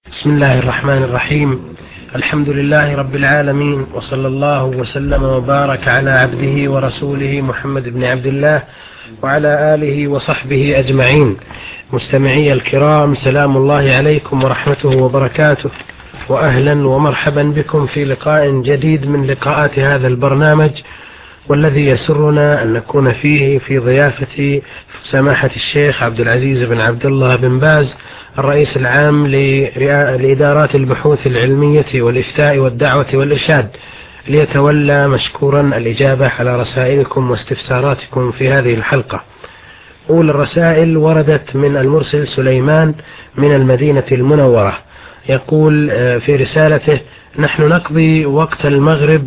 بسم الله الرحمن الرحيم. الحمد لله رب العالمين، وصلى الله وسلم وبارك على عبده ورسوله محمد بن عبد الله وعلى آله وصحبه أجمعين. مستمعي الكرام، سلام الله عليكم ورحمته وبركاته، وأهلا ومرحبا بكم في لقاء جديد من لقاءات هذا البرنامج، والذي يسرنا أن نكون فيه في ضيافة سماحة الشيخ عبد العزيز بن عبد الله بن باز، الرئيس العام لإدارات البحوث العلمية والإفتاء والدعوة والإرشاد، ليتولى مشكورا الإجابة على رسائلكم واستفساراتكم في هذه الحلقة. أولى الرسائل وردت من المرسل سليمان من المدينة المنورة، يقول في رسالته: نحن نقضي وقت المغرب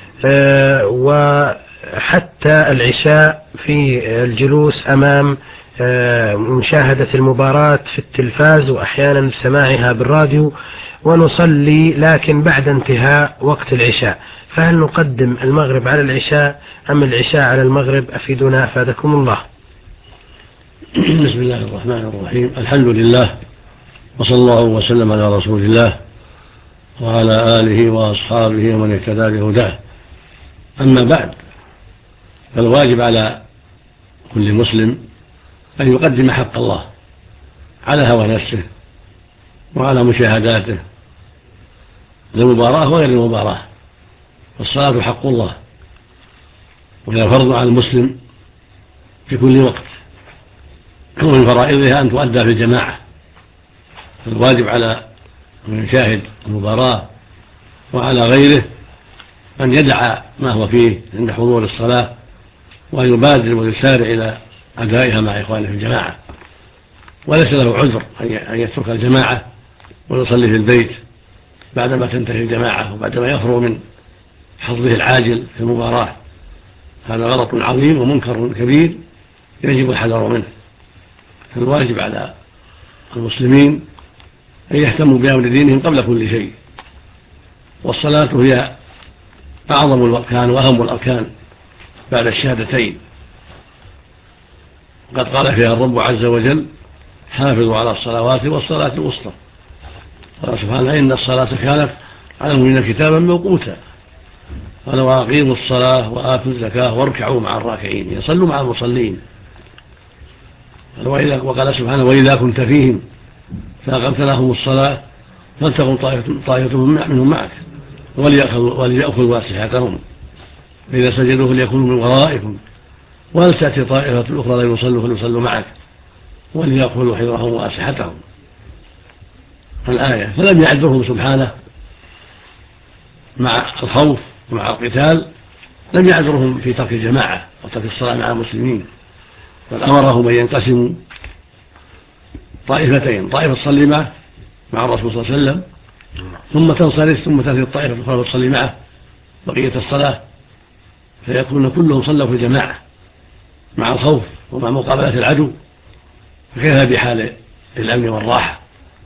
وحتى العشاء في الجلوس أمام مشاهدة المباراة في التلفاز، وأحيانا سماعها بالراديو، ونصلي لكن بعد انتهاء وقت العشاء، فهل نقدم المغرب على العشاء أم العشاء على المغرب؟ أفيدنا أفادكم الله. بسم الله الرحمن الرحيم. الحمد لله، وصلى الله وسلم على رسول الله وعلى آله وأصحابه ومن اهتدى بهداه. أما بعد، فالواجب على كل مسلم أن يقدم حق الله على هوى نفسه وعلى مشاهداته، المباراة وغير المباراة. والصلاة حق الله، وهي فرض على المسلم في كل وقت، ومن فرائضها أن تؤدى في الجماعة. الواجب على من يشاهد المباراة وعلى غيره أن يدع ما هو فيه عند حضور الصلاة، وأن يبادر ويسارع إلى أدائها مع إخوانه في الجماعة، وليس له عذر أن يترك الجماعة ويصلي في البيت بعدما تنتهي الجماعة وبعدما يفرغ من حظه العاجل في المباراة. هذا غلط عظيم ومنكر كبير يجب الحذر منه. الواجب على المسلمين أن يهتموا بأمر دينهم قبل كل شيء، والصلاة هي أعظم الأركان وأهم الأركان بعد الشهادتين. قد قال فيها الرب عز وجل: حافظوا على الصلوات والصلاة الوسطى. قال سبحانه: إن الصلاة كانت على المؤمنين كتابا موقوتا. قال: وأقيموا الصلاة وآتوا الزكاة واركعوا مع الراكعين، يصلوا مع المصلين. وقال سبحانه: وإذا كنت فيهم فأقمت لهم الصلاة فلتقم طائفة منهم معك وليأخذوا أسلحتهم، فإذا سجدوا فليكونوا من ورائكم ولتأتي طائفة الأخرى لا يصلوا فليصلوا معك وليأخذوا حذرهم وأسلحتهم. الآية. فلم يعذرهم سبحانه مع الخوف ومع القتال، لم يعذرهم في ترك الجماعة وترك الصلاة مع المسلمين، بل أمرهم أن ينقسموا طائفتين: طائفة تصلي معه مع الرسول صلى الله عليه وسلم، ثم تنصرف، ثم تأتي الطائفة الأخرى تصلي معه بقية الصلاة، فيكون كلهم صلوا في الجماعة مع الخوف ومع مقابلة العدو، فكيف بحال الأمن والراحة.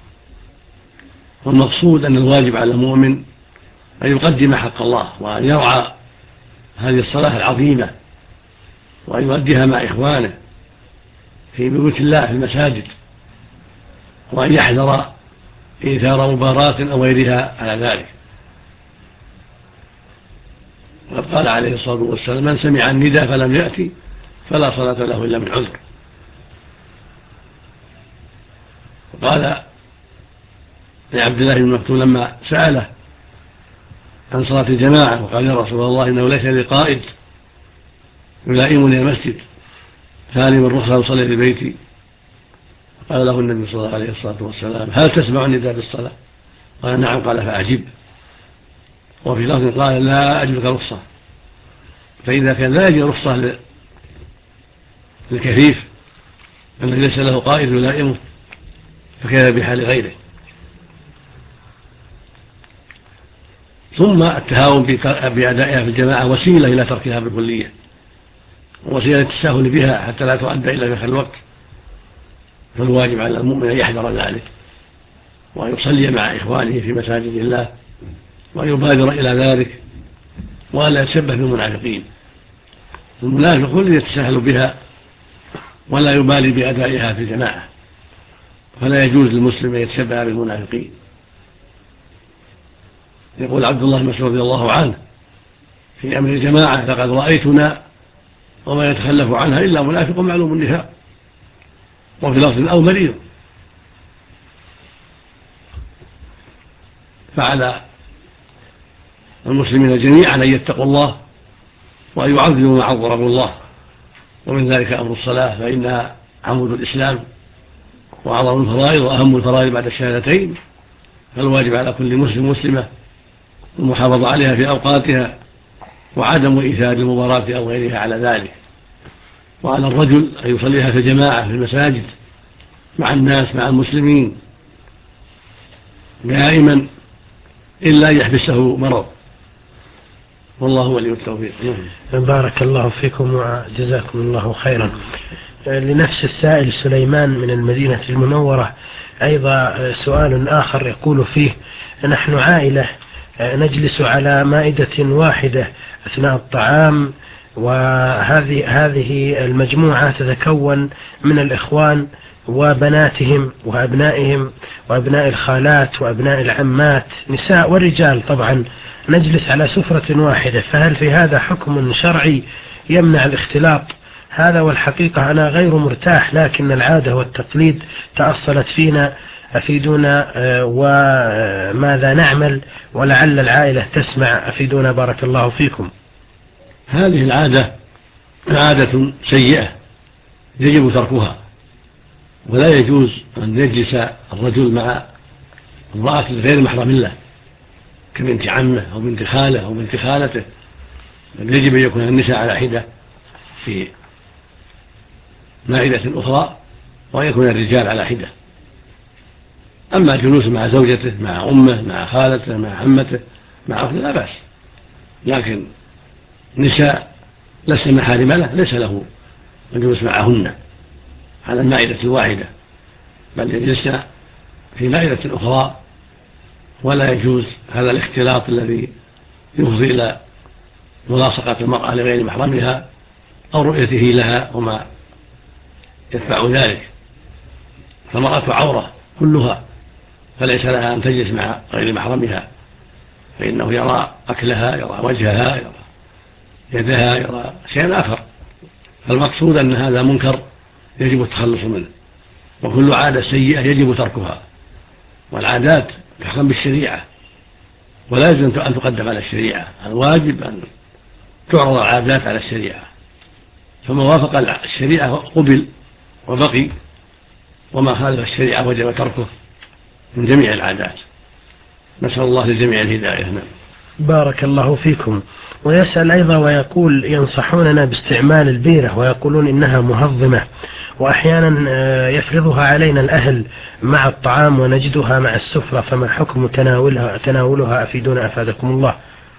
والمقصود أن الواجب على المؤمن أن يقدم حق الله، وأن يرعى هذه الصلاة العظيمة، وأن يؤديها مع إخوانه في بيوت الله في المساجد، وأن يحذر إيثار مباراة أو غيرها على ذلك. وقد قال عليه الصلاة والسلام: من سمع النداء فلم يأتي فلا صلاة له إلا من عذر. وقال لعبد الله بن مكتوم لما سأله عن صلاة الجماعة وقال: يا رسول الله، إنه ليس لي قائد يلائمني المسجد، فهل من رخصة أصلي في بيتي؟ قال له النبي صلى الله عليه الصلاة والسلام: هل تسمع النداء بالصلاة؟ قال: نعم. قال: فأعجب. وفي لفظ قال: لا أجد لك رخصة. فإذا كان لا يجد رخصة للكفيف الذي ليس له قائد يلائمه، فكيف بحال غيره؟ ثم التهاون بأدائها في الجماعة وسيلة إلى تركها بالكلية، ووسيلة التساهل بها حتى لا تؤدى إلا في آخر الوقت. فالواجب على المؤمن أن يحذر ذلك، وأن يصلي مع إخوانه في مساجد الله، وأن يبادر إلى ذلك، وأن لا يتشبه بالمنافقين. المنافق الذي يتساهل بها ولا يبالي بأدائها في الجماعة، فلا يجوز للمسلم أن يتشبه بالمنافقين، يقول عبد الله بن مسعود رضي الله عنه في أمر الجماعة: لقد رأيتنا وما يتخلف عنها إلا منافق معلوم النفاق. وفي لفظ: أو مريض. فعلى المسلمين جميعا أن يتقوا الله وأن يعظموا ما عظمه الله، ومن ذلك أمر الصلاة، فإنها عمود الإسلام وأعظم الفرائض وأهم الفرائض بعد الشهادتين، فالواجب على كل مسلم مسلمة المحافظة عليها في أوقاتها وعدم إيثار المباراة أو غيرها على ذلك. وعلى الرجل أن يصليها في الجماعة في المساجد مع الناس مع المسلمين دائما إلا يحبسه مرض، والله ولي التوفيق. بارك الله فيكم وجزاكم الله خيرا. لنفس السائل سليمان من المدينة المنورة أيضا سؤال آخر يقول فيه: نحن عائلة نجلس على مائدة واحدة أثناء الطعام، وهذه المجموعة تتكون من الإخوان وبناتهم وأبنائهم وأبناء الخالات وأبناء العمات، نساء ورجال طبعا، نجلس على سفرة واحدة، فهل في هذا حكم شرعي يمنع الاختلاط؟ هذا والحقيقة أنا غير مرتاح، لكن العادة والتقليد تأصلت فينا، أفيدونا وماذا نعمل، ولعل العائلة تسمع، أفيدونا بارك الله فيكم. هذه العادة عادة سيئة يجب تركها، ولا يجوز أن يجلس الرجل مع امرأة غير محرم له كبنت عمه أو بنت خاله أو بنت خالته، بل يجب أن يكون النساء على حدة في مائدة أخرى وأن يكون الرجال على حدة. أما الجلوس مع زوجته مع أمه مع خالته مع عمته مع أخته لا بأس، لكن نساء لسن محارم له ليس له الجلوس معهن على المائدة الواحدة، بل يجلسن في مائدة أخرى، ولا يجوز هذا الاختلاط الذي يفضي إلى ملاصقة المرأة لغير محرمها أو رؤيته لها وما يدفع ذلك. فالمرأة عورة كلها، فليس لها أن تجلس مع غير محرمها، فإنه يرى أكلها، يرى وجهها، يرى يدها، يرى شيئا آخر. فالمقصود أن هذا منكر يجب التخلص منه، وكل عادة سيئة يجب تركها، والعادات تحكم بالشريعة ولا يجب أن تقدم على الشريعة، الواجب أن تعرض العادات على الشريعة، فما وافق الشريعة قبل وبقي، وما خالف الشريعة وجب تركه من جميع العادات. نسأل الله للجميع الهداية. بارك الله فيكم. ويسأل أيضا ويقول: ينصحوننا باستعمال البيرة ويقولون إنها مهضمة، وأحيانا يفرضها علينا الأهل مع الطعام ونجدها مع السفرة، فما حكم تناولها أفيدونا أفادكم الله.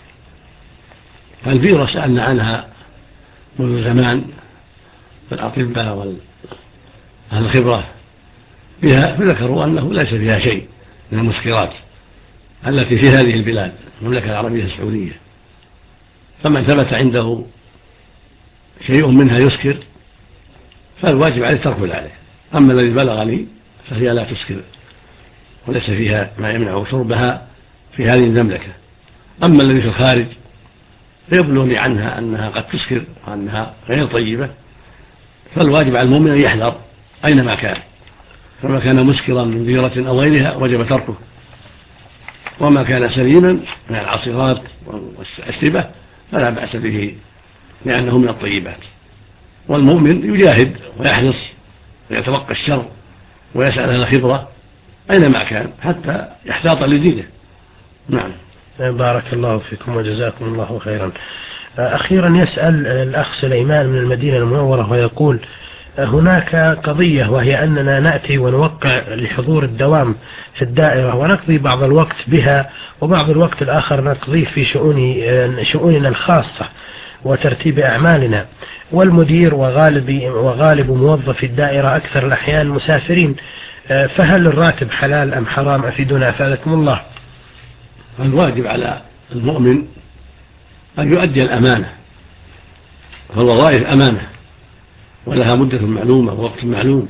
البيرة سألنا عنها منذ زمان، فالأطباء والأهل الخبرة بها فذكروا أنه ليس فيها شيء من المسكرات التي في هذه البلاد المملكة العربية السعودية، فمن ثبت عنده شيء منها يسكر فالواجب عليه ترك ذلك. أما الذي بلغني فهي لا تسكر وليس فيها ما يمنع شربها في هذه المملكة. أما الذي في الخارج فيبلغني عنها أنها قد تسكر وأنها غير طيبة، فالواجب على المؤمن أن يحذر أينما كان، فما كان مسكرا من بيرة أو غيرها وجب تركه، وما كان سليما من العصيرات والأشربة فلا بأس به لأنه من الطيبات. والمؤمن يجاهد ويحرص ويتوقى الشر ويسأل أهل الخبرة أينما كان حتى يحتاط لدينه. نعم. بارك الله فيكم وجزاكم الله خيرا. أخيرا يسأل الأخ سليمان من المدينة المنورة ويقول: هناك قضية، وهي أننا نأتي ونوقع لحضور الدوام في الدائرة ونقضي بعض الوقت بها، وبعض الوقت الآخر نقضيه في شؤوننا الخاصة وترتيب أعمالنا، والمدير وغالب موظفي الدائرة أكثر الأحيان مسافرين، فهل الراتب حلال أم حرام؟ أفيدونا أفادكم الله. الواجب على المؤمن أن يؤدي الأمانة، فالوظائف أمانة ولها مدة معلومة ووقت معلوم،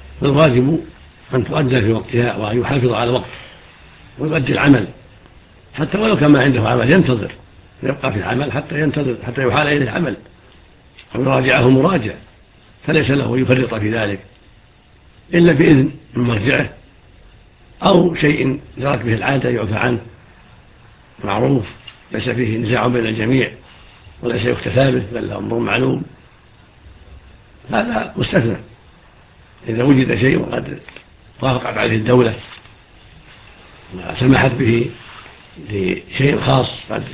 فالواجب أن تؤدى في وقتها وأن يحافظ على الوقت ويؤدي العمل حتى ولو كان ما عنده عمل ينتظر، يبقى في العمل حتى ينتظر حتى يحال إليه عمل أو يراجعه مراجع، فليس له يفرط في ذلك إلا بإذن من مرجعه أو شيء جرت به العادة يعفى عنه معروف ليس فيه نزاع بين الجميع وليس يختفى به بل أمر معلوم، هذا مستثنى إذا وجد شيء وقد وافقت عليه الدولة وسمحت به لشيء خاص قد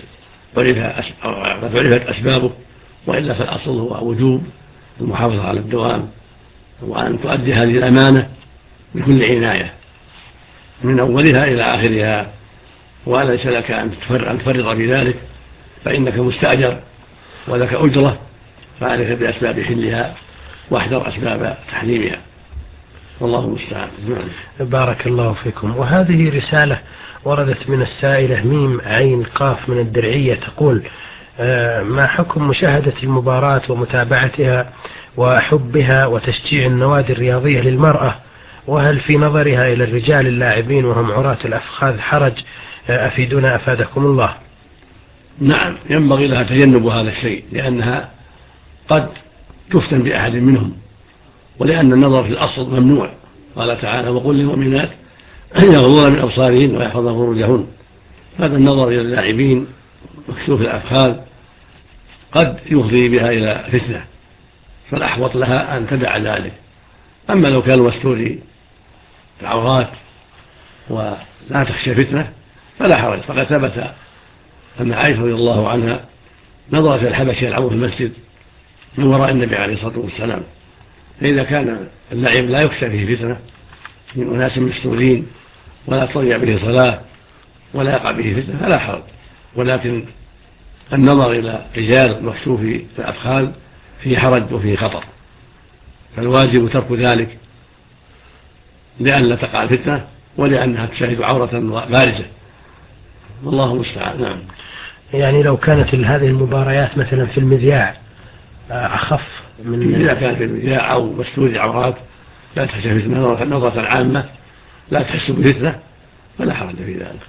عرفت أسبابه، وإلا فالأصل هو وجوب المحافظة على الدوام وأن تؤدي هذه الأمانة بكل عناية من أولها إلى آخرها، وليس لك أن تفرط في ذلك، فإنك مستأجر ولك أجرة، فعليك بأسباب حلها واحذر أسباب تحريمها، والله المستعان. بارك الله فيكم. وهذه رسالة وردت من السائلة ميم عين قاف من الدرعية تقول: ما حكم مشاهدة المباراة ومتابعتها وحبها وتشجيع النوادي الرياضية للمرأة، وهل في نظرها إلى الرجال اللاعبين وهم عراة الأفخاذ حرج؟ أفيدونا أفادكم الله. نعم، ينبغي لها تجنب هذا الشيء لأنها قد تفتن بأحد منهم، ولأن النظر في الأصل ممنوع، قال تعالى: وقل للمؤمنات يغضضن من أبصارهن ويحفظن فروجهن. هذا النظر إلى اللاعبين مكشوف الأفخاذ قد يفضي بها إلى فتنة، فالأحوط لها أن تدع ذلك. أما لو كانوا مستور العورات ولا تخشى فتنة فلا حرج، فقد ثبت أن عائشة رضي الله عنها نظرت الحبش يلعبوا في المسجد من وراء النبي عليه الصلاة والسلام، فإذا كان اللعب لا يخشى فيه فتنة من أناس مستورين ولا تضيع به صلاة ولا يقع به فتنة فلا حرج، ولكن النظر إلى رجال مكشوف الأفخاذ فيه حرج وفيه خطر، فالواجب ترك ذلك لأن لا تقع الفتنة ولأنها تشاهد عورة بارزة، والله المستعان. نعم. يعني لو كانت هذه المباريات مثلا في المذياع أخف من إذا كانت في المذياع أو مستور العورات لا تخشى فتنة نظرة عامة لا تحس بفتنة فلا حرج في ذلك،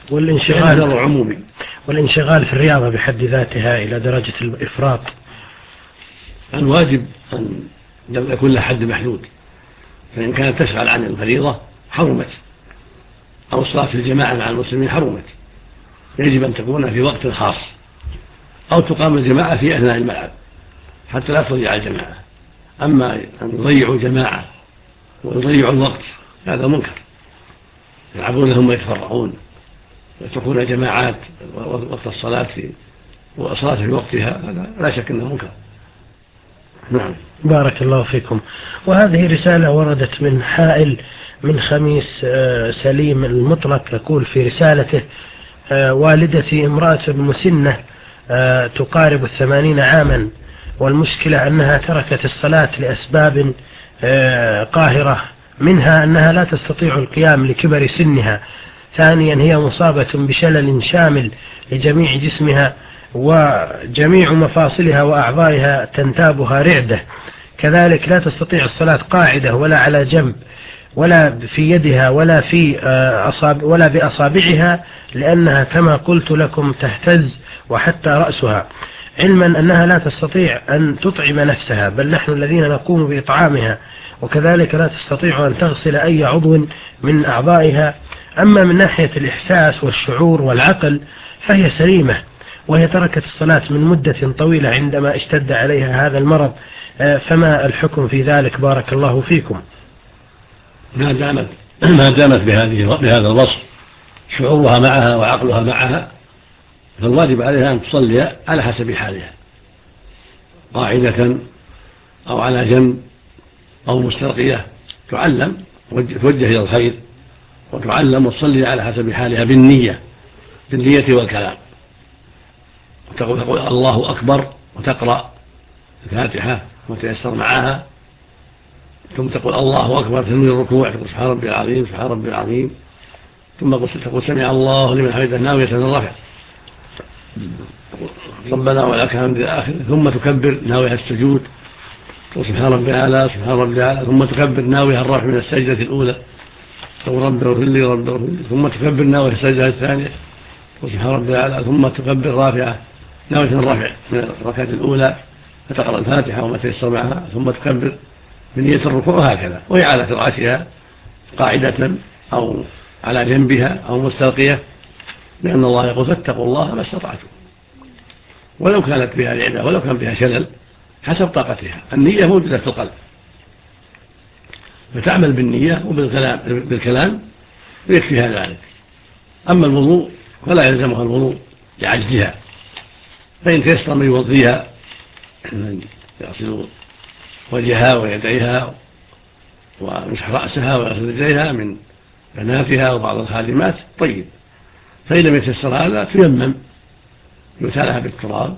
والانشغال في الرياضة بحد ذاتها إلى درجة الإفراط. الواجب أن يكون له حد محدود، فإن كانت تشغل عن الفريضة حرمت، أو الصلاة في الجماعة مع المسلمين حرمت، يجب أن تكون في وقت خاص، أو تقام الجماعة في أثناء الملعب حتى لا تضيع الجماعة. أما أن يضيعوا الجماعة ويضيعوا الوقت هذا منكر، يلعبون هم يتفرعون ويتركون جماعات وقت الصلاة والصلاة في وقتها، هذا لا شك أنه منكر. نعم. بارك الله فيكم. وهذه رسالة وردت من حائل من خميس سليم المطلق، يقول في رسالته: والدتي امرأة مسنة تقارب 80 عاما، والمشكلة أنها تركت الصلاة لأسباب قاهرة، منها أنها لا تستطيع القيام لكبر سنها، ثانيا هي مصابة بشلل شامل لجميع جسمها وجميع مفاصلها وأعضائها تنتابها رعدة، كذلك لا تستطيع الصلاة قاعدة ولا على جنب ولا في يدها ولا بأصابعها، لأنها كما قلت لكم تهتز وحتى رأسها، علما أنها لا تستطيع أن تطعم نفسها بل نحن الذين نقوم بإطعامها، وكذلك لا تستطيع أن تغسل أي عضو من أعضائها. أما من ناحية الإحساس والشعور والعقل فهي سليمة، وهي تركت الصلاة من مدة طويلة عندما اشتد عليها هذا المرض، فما الحكم في ذلك؟ بارك الله فيكم. ما دامت بهذا الوصف شعورها معها وعقلها معها، فالواجب عليها أن تصلي على حسب حالها، قاعدة أو على جنب أو مستلقية، توجه إلى الخير وتعلم وتصلي على حسب حالها بالنية والكلام، وتقول الله أكبر وتقرأ الفاتحة وتيسر معها، ثم تقول الله أكبر تنوي الركوع، تقول سبحان ربي العظيم سبحان ربي العظيم، ثم تقول سمع الله لمن حمده ناوية الرفع، ربنا ولك الحمد إلى آخره، ثم تكبر ناوية السجود، تقول سبحان ربي الأعلى سبحان ربي الأعلى، ثم تكبر ناوية الرفع من السجدة الأولى، تقول رب اغفر لي رب اغفر لي، ثم تكبر ناوية السجدة الثانية، وسبحان ربي الأعلى، ثم تكبر رافعة ناوية الرفع من الركعة الأولى فتقرأ الفاتحة وما تيسر معها، ثم تكبر بنية الركوع، وهكذا، وهي على فراشها قاعدة أو على جنبها أو مستلقية، لأن الله يقول فاتقوا الله ما استطعتم، ولو كانت بها العدة ولو كان بها شلل حسب طاقتها. النية موجودة في القلب، فتعمل بالنية بالكلام ويكفيها ذلك. أما الوضوء فلا يلزمها الوضوء لعجزها، فإن تيسر من يوضيها يغسل وجهها ويديها ويمسح رأسها ويغسل رجليها من بناتها وبعض الخادمات طيب. فإن لم يتيسر هذا تيمم، يتالها بالتراب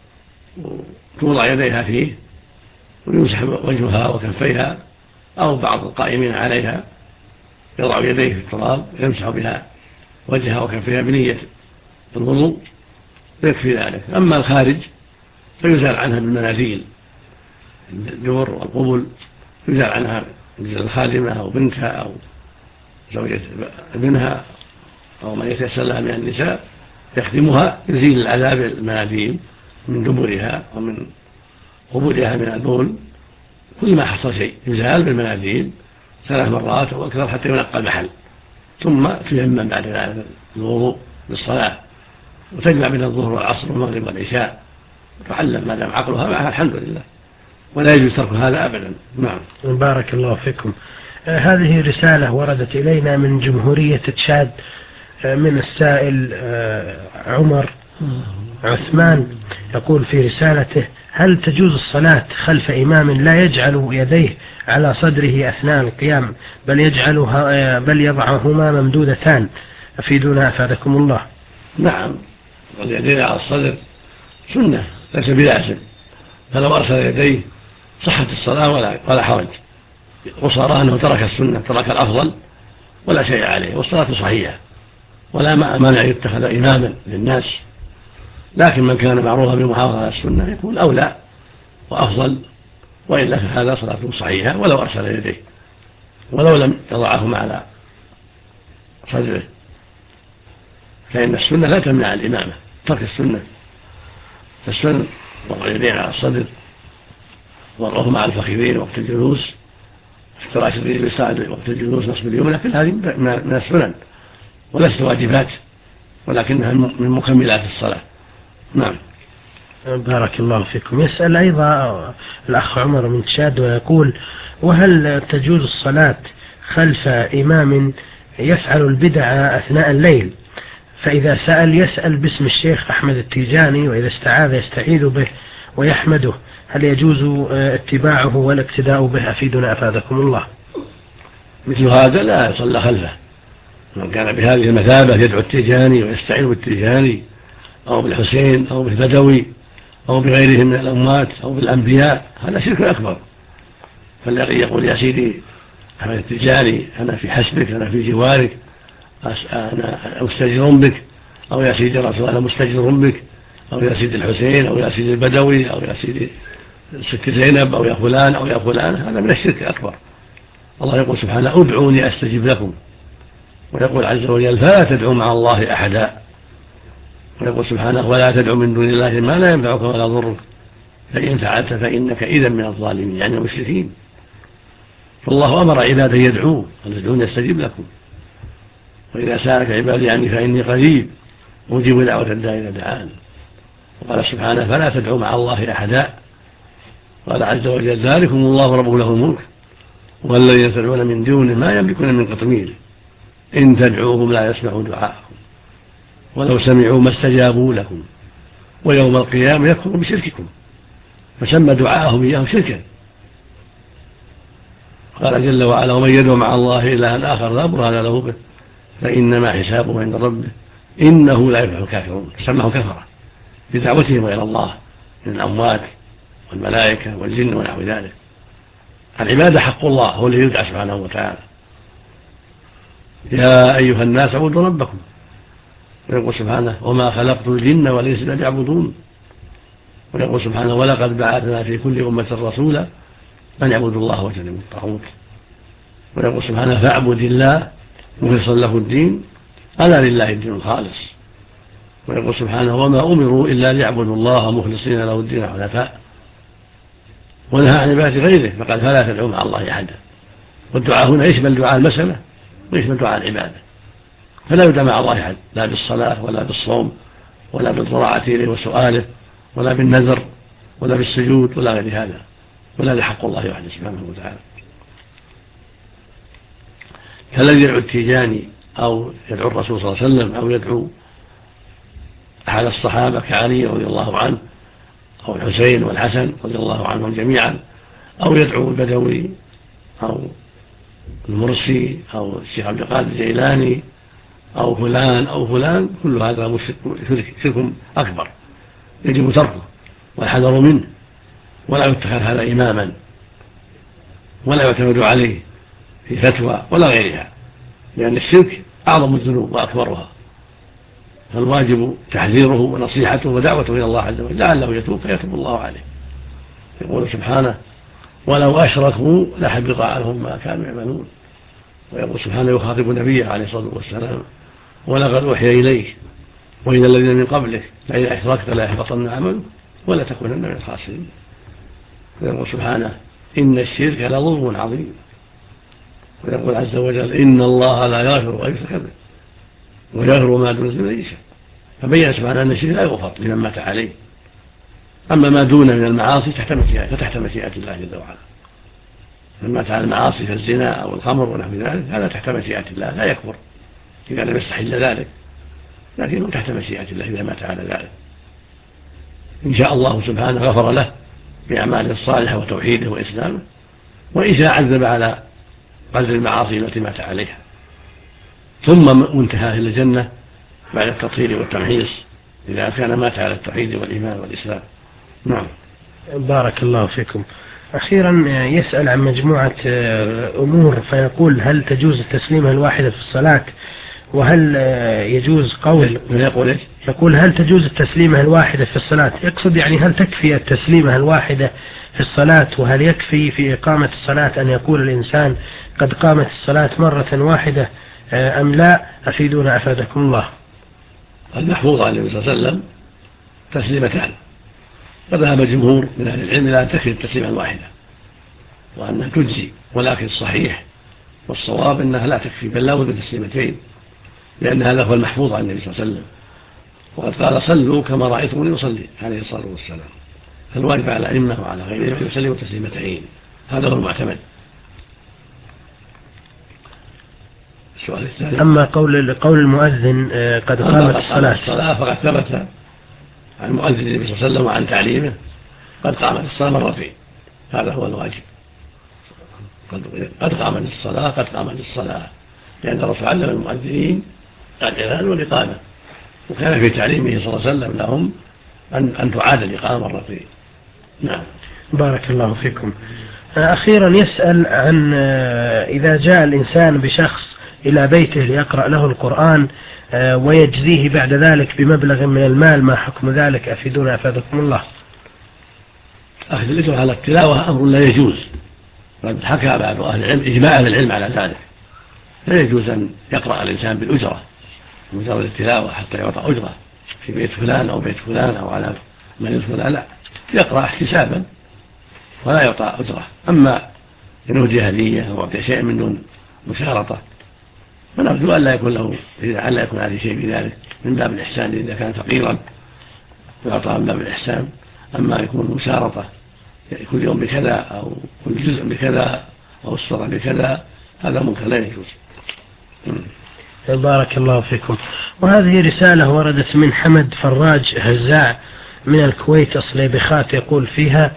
وتوضع يديها فيه ويمسح وجهها وكفيها، أو بعض القائمين عليها يضع يديه في التراب يمسح بها وجهها وكفيها بنية الوضوء ويكفي ذلك. أما الخارج فيزال عنها بالمناديل، الدبر والقبل يزال عنها الخادمة أو بنتها أو زوجة ابنها أو من يتيسر لها من النساء يخدمها، يزيل العذاب المناديل من دبرها ومن قبولها من البول، كل ما حصل شيء يزال بالمناديل 3 مرات أو أكثر حتى ينقى المحل، ثم تيمم بعد ذلك الوضوء للصلاة، وتجمع بين الظهر والعصر والمغرب والعشاء، تعلم ما دام عقلها معها الحمد لله، ولا يجوز ترك هذا أبدا. نعم. بارك الله فيكم. هذه رسالة وردت إلينا من جمهورية تشاد من السائل عمر عثمان، يقول في رسالته: هل تجوز الصلاة خلف إمام لا يجعل يديه على صدره أثناء القيام بل يضعهما ممدودتان؟ أفيدونا أفادكم الله. نعم، واليدين على الصدر سنة ليس بلازم، فلو أرسل يديه صحت الصلاة ولا حرج، وصار أنه ترك السنة، ترك الأفضل ولا شيء عليه، والصلاة صحيحة ولا مانع يتخذ إماما للناس، لكن من كان معروفا بالمحافظة على السنة يكون أولى وأفضل، وإلا فهذا صلاته صحيحة ولو أرسل يديه ولو لم يضعهما على صدره، فإن السنة لا تمنع الإمامة، ترك السنة. السنة وضع اليدين على الصدر وضعهما على الفخذين وقت الجلوس، افتراش الرجل بالساعد وقت الجلوس نصب اليمنى، كل هذه من السنن وليست واجبات، ولكنها من مكملات الصلاة. نعم. بارك الله فيكم. يسأل أيضا الأخ عمر من تشاد ويقول: وهل تجوز الصلاة خلف إمام يفعل البدع أثناء الليل، فإذا سأل يسأل باسم الشيخ أحمد التيجاني، وإذا استعاذ يستعيذ به ويحمده، هل يجوز اتباعه والاقتداء به؟ أفيدنا أفادكم الله. مثل هذا لا يصلى خلفه، من كان بهذه المثابة يدعو التيجاني ويستعين بالتيجاني أو بالحسين أو بالبدوي أو بغيرهم من الأموات أو بالأنبياء، هذا شرك أكبر. فالذي يقول: يا سيدي أحمد التيجاني أنا في حسبك، أنا في جوارك، أنا مستجر بك، أو يا سيدي الرسول أنا مستجر بك، أو يا سيدي الحسين، أو يا سيدي البدوي، أو يا سيدي الست زينب، أو يا فلان أو يا فلان، هذا من الشرك الأكبر. الله يقول سبحانه: ادعوني أستجب لكم، ويقول عز وجل: فلا تدعوا مع الله أحدا، ويقول سبحانه: ولا تدعوا من دون الله ما لا ينفعك ولا يضرك، فإن فعلت فإنك إذا من الظالمين، يعني المشركين. فالله أمر عباده يدعوه: ادعوني أستجب لكم، وإذا سألك عبادي عني فإني قريب أجيب دعوة الداعي إذا دعان. وقال سبحانه: فلا تدعوا مع الله أحدا. قال عز وجل: ذلكم الله ربكم له الملك والذين تدعون من دونه ما يملكون من قطمير إن تدعوهم لا يسمعوا دعاءكم ولو سمعوا ما استجابوا لكم ويوم القيامة يكفرون بشرككم، فسمى دعاءهم إياه شركا. قال جل وعلا: ومن يدعو مع الله إلها آخر لا برهان له به فإنما حسابه عند ربه إنه لا يفلح الكافرون. سماهم كفرة بدعوتهم إلى الله من الأموات والملائكة والجن ونحو ذلك. العبادة حق الله، هو الذي يدعى سبحانه وتعالى: يا أيها الناس اعبدوا ربكم. ويقول سبحانه: وما خلقت الجن والإنس إلا ليعبدون. ويقول سبحانه: ولقد بعثنا في كل أمة رسولا أن يعبدوا الله واجتنبوا الطاغوت. ويقول سبحانه: فاعبد الله مخلصا له الدين ألا لله الدين الخالص. ويقول سبحانه وما أمروا إلا ليعبدوا الله مخلصين له الدين حنفاء، ونهى عن عبادة غيره فقال فلا تدعوا مع الله أحدا. والدعاء هنا يشمل دعاء المسألة ويشمل دعاء العبادة، فلا يدعى مع الله أحد لا بالصلاة ولا بالصوم ولا بالضراعة إليه وسؤاله ولا بالنذر ولا بالسجود ولا غير هذا، ولا لحق الله وحده سبحانه وتعالى. كالذي يدعو التيجاني أو يدعو الرسول صلى الله عليه وسلم أو يدعو أحد الصحابة كعلي رضي الله عنه أو الحسين والحسن رضي الله عنهم جميعا، أو يدعو البدوي أو المرسي أو الشيخ عبد القادر الجيلاني أو فلان أو فلان، كل هذا شرك أكبر يجب تركه والحذر منه، ولا يتخذ هذا إماما ولا يعتمد عليه في فتوى ولا غيرها، لأن الشرك أعظم الذنوب وأكبرها، فالواجب تحذيره ونصيحته ودعوته إلى الله عز وجل لعله يتوب فيتوب الله عليه. يقول سبحانه ولو أشركوا لحبط عنهم ما كانوا يعملون. ويقول سبحانه يخاطب نبيه عليه الصلاة والسلام ولقد أوحي إليك وإلى الذين من قبلك لئن أشركت ليحبطن عملك ولا تكونن من الخاسرين. ويقول سبحانه إن الشرك لظلم عظيم. ويقول عز وجل إن الله لا يغفر أن يشرك به ويغفر ما دون ذلك يشاء. فبين سبحانه أن الشرك لا يغفر لمن مات عليه، أما ما دون من المعاصي فتحت مشيئة الله جل وعلا. من مات على المعاصي كالزنا أو الخمر ونحو ذلك هذا تحت مشيئة الله لا يكفر إذا لم يستحل ذلك، لكنه تحت مشيئة الله إذا مات على ذلك. إن شاء الله سبحانه غفر له بأعماله الصالحة وتوحيده وإسلامه، وإن شاء عذب على قدر المعاصي التي مات عليها، ثم منتهى إلى الجنة بعد التطهير والتمحيص إذا كان مات على التوحيد والإيمان والإسلام. نعم. بارك الله فيكم. أخيرا يسأل عن مجموعة أمور فيقول هل تجوز التسليمة الواحدة في الصلاة، وهل يجوز قول يقول هل تجوز التسليمة الواحدة في الصلاة، يقصد يعني هل تكفي التسليمة الواحدة في الصلاة، وهل يكفي في إقامة الصلاة أن يقول الإنسان قد قامت الصلاة مرة واحدة أم لا؟ أفيدونا أفادكم الله. المحفوظ عن النبي صلى الله عليه وسلم تسليمتان، فذهب جمهور من أهل العلم لا تكفي التسليمة الواحدة وأنها تجزي، ولكن الصحيح والصواب أنها لا تكفي بل لا بد من تسليمتين، لأن هذا هو المحفوظ عن النبي صلى الله عليه وسلم، وقد قال صلوا كما رأيتموني أصلي عليه الصلاة والسلام. فالواجب على الأئمة وعلى غيرهم أن يسلموا تسليمتين، هذا هو المعتمد. السؤال الثاني أما قول المؤذن قد قامت الصلاة فقد ثبت عن مؤذن النبي صلى الله عليه وسلم وعن تعليمه قد قامت الصلاة مرتين، هذا هو الواجب. قد قامت الصلاة قد قامت الصلاة، لأن الرسول علم المؤذنين الأذان والإقامة، وكان في تعليمه صلى الله عليه وسلم لهم أن تعاد الإقامة مرتين. نعم. بارك الله فيكم. أخيرا يسأل عن إذا جاء الإنسان بشخص إلى بيته ليقرأ له القرآن ويجزيه بعد ذلك بمبلغ من المال، ما حكم ذلك؟ أفيدونا أفادكم الله. أخذ الأجر على التلاوة أمر لا يجوز، قد حكى بعض أهل العلم إجماع أهل العلم على ذلك، لا يجوز أن يقرأ الإنسان بالأجرة مجرد التلاوة حتى يعطى أجرة في بيت فلان أو بيت فلان أو على من يدخل، لا، يقرأ احتسابا ولا يعطى أجرة. أما إن أهدي هدية أو أعطي شيء من دون مشارطة فنرجو أن لا يكون له لا يكون عليه شيء بذلك من باب الإحسان إذا كان فقيرا يعطى من باب الإحسان. أما يكون مشارطة كل يوم بكذا أو كل جزء بكذا أو الصورة بكذا هذا منكر لا يجوز. بارك الله فيكم. وهذه رسالة وردت من حمد فراج هزاع من الكويت الصليبخات، يقول فيها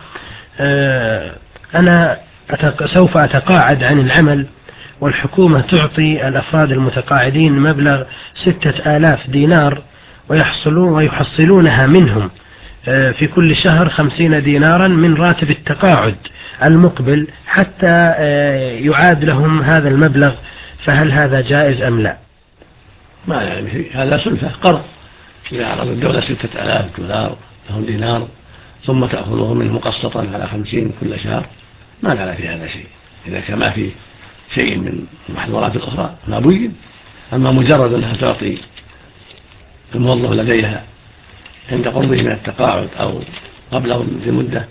أنا سوف أتقاعد عن العمل، والحكومة تعطي الأفراد المتقاعدين مبلغ 6000 دينار ويحصلونها منهم في كل شهر 50 دينارا من راتب التقاعد المقبل حتى يعاد لهم هذا المبلغ، فهل هذا جائز أم لا؟ ما يعني هذا سلفة قرض، إذا عرض الدولة 6000 دولار لهم دينار ثم تأخذهم منه مقسطا على 50 كل شهر ما كان في هذا شيء، إذا كان ما في شيء من المحظورات الأخرى ما بين. أما مجرد أنها تعطي الموظف لديها عند قربه من التقاعد أو قبله بمدة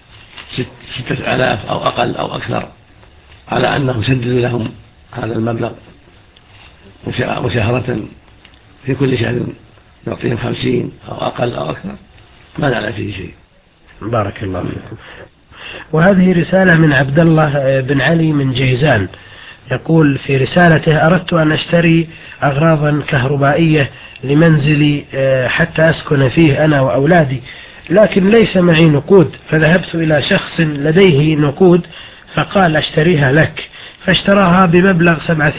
6,000 أو أقل أو أكثر، على أنه يسدد لهم هذا المبلغ مشاهرة في كل شهر، يعطيهم 50 أو أقل أو أكثر، ما نعلم فيه شيء. بارك الله فيكم. وهذه رسالة من عبد الله بن علي من جيزان، يقول في رسالته: أردت أن أشتري أغراضا كهربائية لمنزلي حتى أسكن فيه أنا وأولادي، لكن ليس معي نقود، فذهبت إلى شخص لديه نقود فقال أشتريها لك، فاشتراها بمبلغ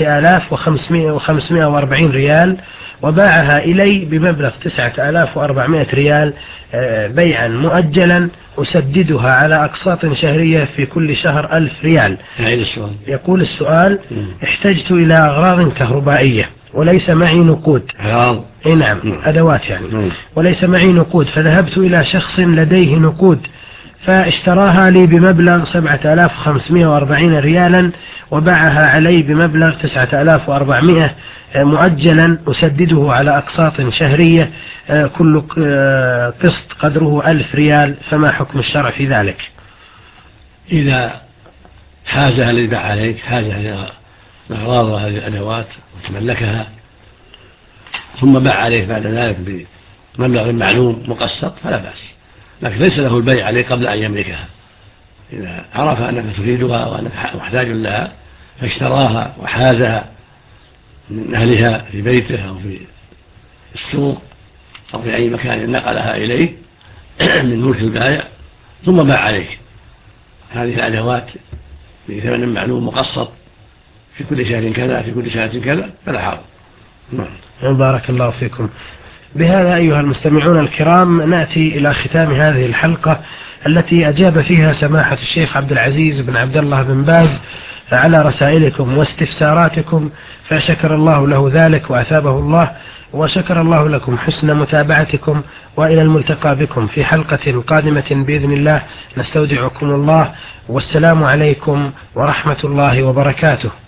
7,540 ريال وباعها إلي بمبلغ 9,400 ريال بيعا مؤجلا أسددها على أقساط شهرية في كل شهر 1000 ريال. يقول السؤال: احتجت إلى أغراض كهربائية وليس معي نقود. نعم، أدوات يعني. وليس معي نقود، فذهبت إلى شخص لديه نقود فاشتراها لي بمبلغ 7,540 ريالا وباعها علي بمبلغ 9,400 مؤجلا أسدده على أقساط شهرية، كل قسط قدره 1000 ريال، فما حكم الشرع في ذلك؟ إذا حازها الذي باع عليك، حازها إلى الأغراض وهذه الأدوات وتملكها ثم باع عليه بعد ذلك بمبلغ معلوم مقسط فلا بأس، لكن ليس له البيع عليه قبل أن يملكها. إذا عرف أنك تريدها وأنك محتاج لها فاشتراها وحازها من أهلها في بيته أو في السوق أو في أي مكان نقلها إليه من ملك البائع ثم باع عليك هذه الأدوات بثمن معلوم مقسط في كل شهر كذا في كل سنة كذا فلا حرج. بارك الله فيكم. بهذا أيها المستمعون الكرام نأتي إلى ختام هذه الحلقة التي أجاب فيها سماحة الشيخ عبد العزيز بن عبد الله بن باز على رسائلكم واستفساراتكم، فشكر الله له ذلك وأثابه الله، وشكر الله لكم حسن متابعتكم، وإلى الملتقى بكم في حلقة قادمة بإذن الله. نستودعكم الله، والسلام عليكم ورحمة الله وبركاته.